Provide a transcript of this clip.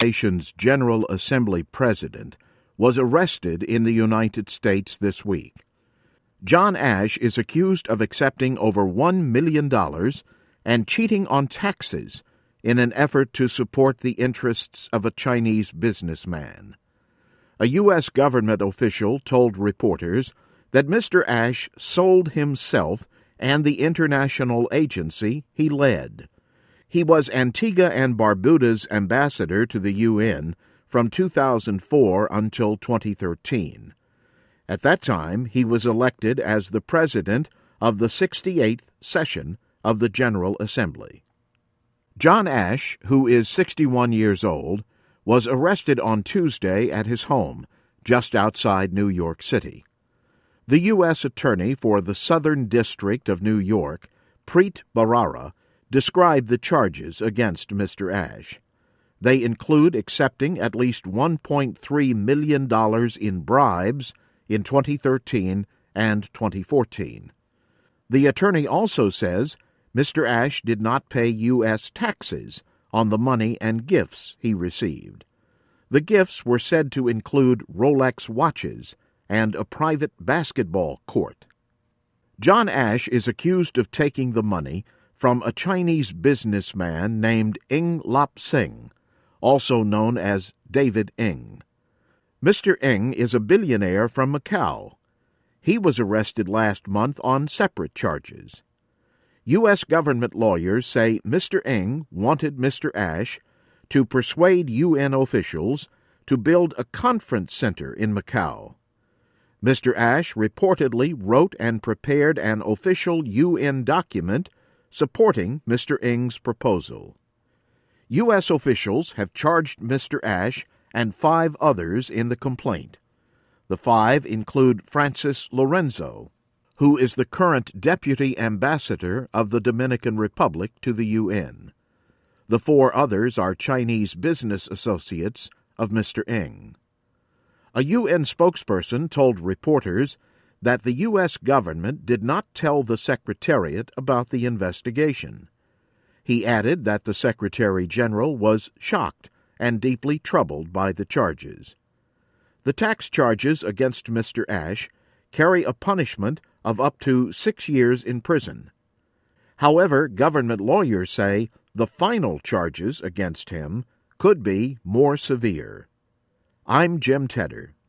nation's General Assembly president, was arrested in the United States this week. John Ashe is accused of accepting over $1 million and cheating on taxes in an effort to support the interests of a Chinese businessman. A U.S. government official told reporters that Mr. Ashe sold himself and the international agency he led. He was Antigua and Barbuda's ambassador to the UN from 2004 until 2013. At that time, he was elected as the president of the 68th session of the General Assembly. John Ashe, who is 61 years old, was arrested on Tuesday at his home, just outside New York City. The U.S. Attorney for the Southern District of New York, Preet Bharara, described the charges against Mr. Ashe. They include accepting at least $1.3 million in bribes in 2013 and 2014. The attorney also says Mr. Ashe did not pay U.S. taxes on the money and gifts he received. The gifts were said to include Rolex watches and a private basketball court. John Ashe is accused of taking the money from a Chinese businessman named Ng Lap Seng, also known as David Ng. Mr. Ng is a billionaire from Macau. He was arrested last month on separate charges. U.S. government lawyers say Mr. Ng wanted Mr. Ashe to persuade UN officials to build a conference center in Macau. Mr. Ashe reportedly wrote and prepared an official UN document supporting Mr. Ng's proposal. U.S. officials have charged Mr. Ashe and 5 others in the complaint. The 5 include Francis Lorenzo, who is the current Deputy Ambassador of the Dominican Republic to the UN. The 4 others are Chinese business associates of Mr. Ng. A UN spokesperson told reporters that the U.S. government did not tell the Secretariat about the investigation. He added that the Secretary General was shocked and deeply troubled by the charges. The tax charges against Mr. Ashe carry a punishment of up to 6 years in prison. However, government lawyers say the final charges against him could be more severe. I'm Jim Tedder.